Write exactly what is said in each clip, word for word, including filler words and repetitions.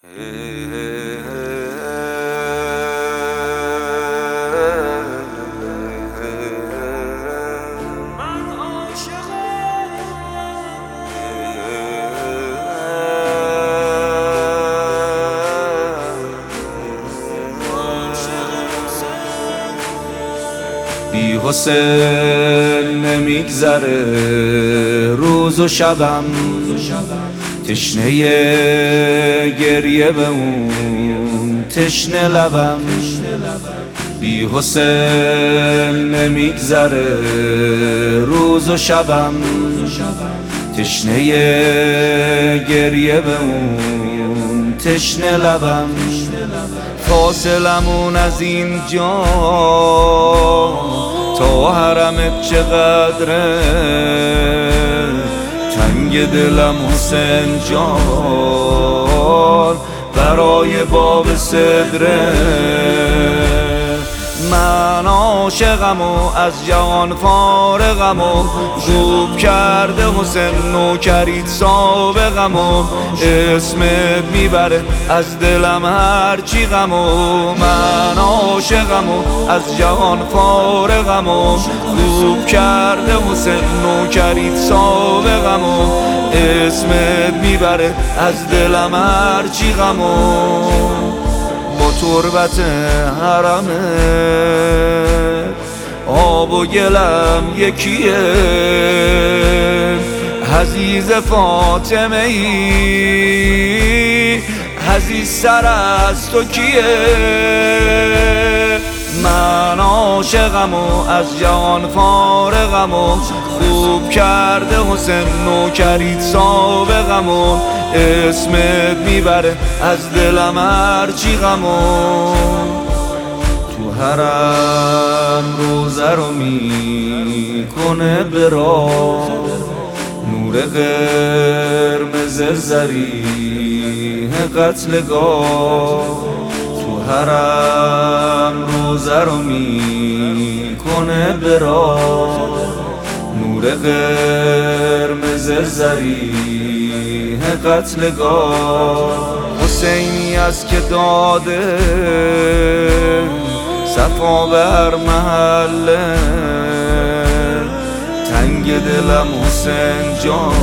بی حسین نمیگذره روز و شبم، تشنه گریه به اون تشنه لبم. بی حسین نمیگذره روز و شبم، تشنه گریه به اون تشنه لبم. فاصلمون از این جا تا حرمت چقدره، تنگ دلم حسین جان برای باب صدره. من عاشقم و از جهان فارغم و خوب کرده حسین نوکریت سابقم و اسمت میبره از دلم هرچی غم و من عاشقم و از جهان فارغم و خوب کرده حسین نوکریت سابقم و اسمت میبره از دلم هرچی غم و با تربت حرمه آب و گلم یکیه. عزیز فاطمه ای عزیز سر از تو کیه؟ من عاشقم و از جهان فارغم و خوب کرده حسین نوکریت سابقم و اسمت میبره از دلم هرچی غم و تو حرم روزه رو میکنه به راه، نور قرمز زریح قتلگاه. تو حرم روزه رو میکنه به راه، نور قرمز زریح قتلگاه. حسینی است که داده صفا بر محله، تنگ دلم حسین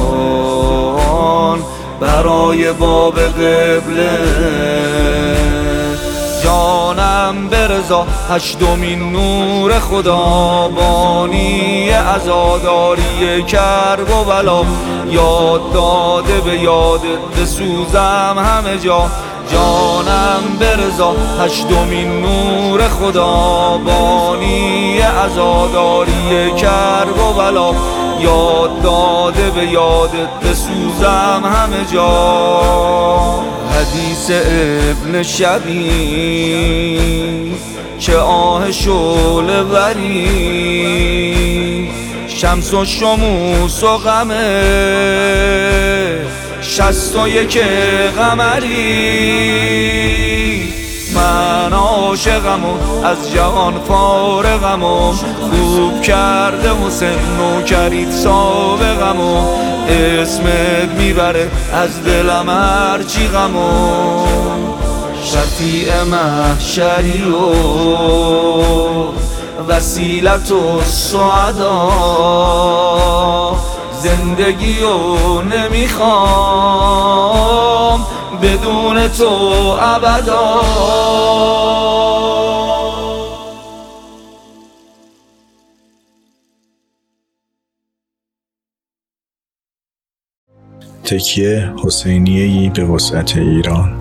جان برای باب قبله. جانم برضا هشتمین نور خدا، بانی عزاداری کرب و بلا. یاد داده به یادت بسوزم همه جا، جانم برضا هشتمین نور خدا، بانی عزاداری کرب و بلا. یاد داده به یادت بسوزم همه جا. حدیث ابن شبی چه آه شعله وری، شمس و شموس و غمه شست و یک قمری. من عاشقم و از جهان فارغم و خوب کرده حسین نوکریت سابقم و اسمت میبره از دلم هرچی غم و شفیع محشری و وسیلت و سعدا. زندگی رو نمیخوام بدون تو ابدا. تکیه حسینیه‌ای به وسعت ایران.